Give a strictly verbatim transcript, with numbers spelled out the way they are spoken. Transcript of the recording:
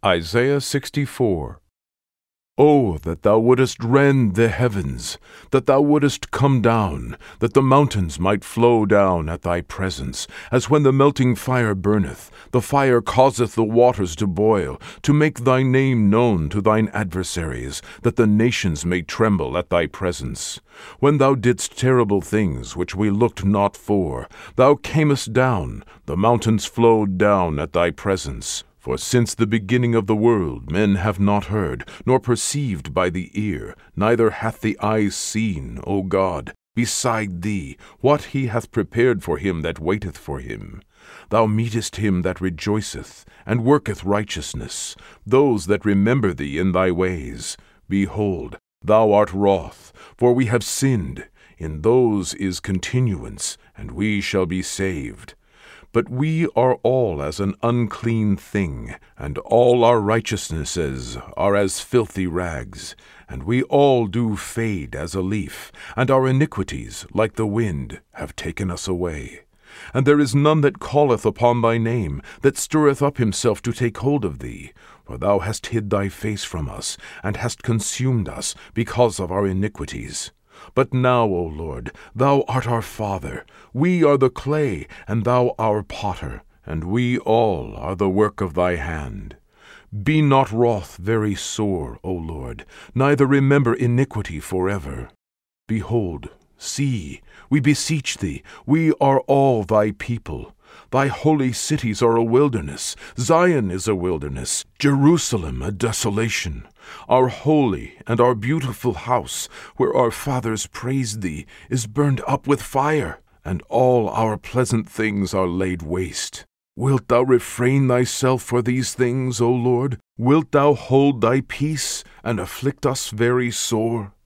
Isaiah sixty-four. Oh, that thou wouldest rend the heavens, that thou wouldest come down, that the mountains might flow down at thy presence, as when the melting fire burneth, the fire causeth the waters to boil, to make thy name known to thine adversaries, that the nations may tremble at thy presence. When thou didst terrible things which we looked not for, thou camest down, the mountains flowed down at thy presence. For since the beginning of the world men have not heard, nor perceived by the ear, neither hath the eye seen, O God, beside thee, what he hath prepared for him that waiteth for him. Thou meetest him that rejoiceth, and worketh righteousness, those that remember thee in thy ways. Behold, thou art wroth, for we have sinned. In those is continuance, and we shall be saved. But we are all as an unclean thing, and all our righteousnesses are as filthy rags. And we all do fade as a leaf, and our iniquities, like the wind, have taken us away. And there is none that calleth upon thy name, that stirreth up himself to take hold of thee. For thou hast hid thy face from us, and hast consumed us, because of our iniquities. But now, O Lord, thou art our Father. We are the clay, and thou our potter, and we all are the work of thy hand. Be not wroth very sore, O Lord, neither remember iniquity forever. Behold, see, we beseech thee, we are all thy people. Thy holy cities are a wilderness, Zion is a wilderness, Jerusalem a desolation. Our holy and our beautiful house, where our fathers praised thee, is burned up with fire, and all our pleasant things are laid waste. Wilt thou refrain thyself for these things, O Lord? Wilt thou hold thy peace, and afflict us very sore?